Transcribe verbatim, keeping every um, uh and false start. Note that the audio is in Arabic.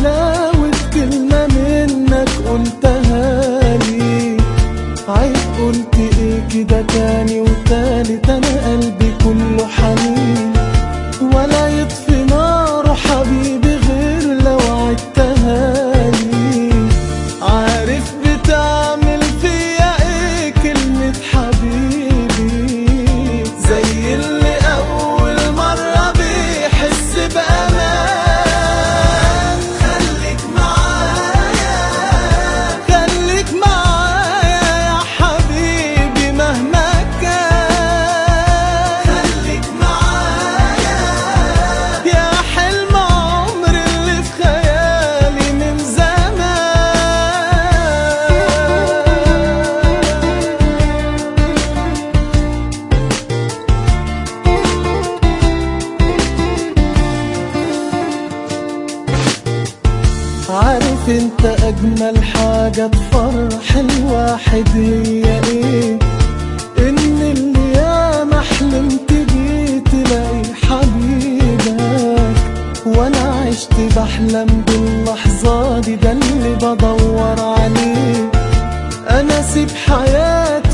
حلاوة كلمة منك قلتها لي، عيب قلت ايه كده تاني وتالت، انا قلبي كله حنين ولا يطفي ناره حبيبي غير لو عدتها لي. عارف بتعمل فيا ايه كلمة حبيبي، زي اللي اول مرة بيحس بامان. خليك معايا خليك معايا يا حبيبي مهما كان، خليك معايا يا حلم عمري اللي في خيالي من زمان. عارف انت اجمل حاجة تفرح الواحد هي ايه؟ ان اللي ياما حلمت بيه تلاقي حبيبك، وانا عشت بحلم باللحظة دي، ده اللي بدور عليه. انا سيب حياتي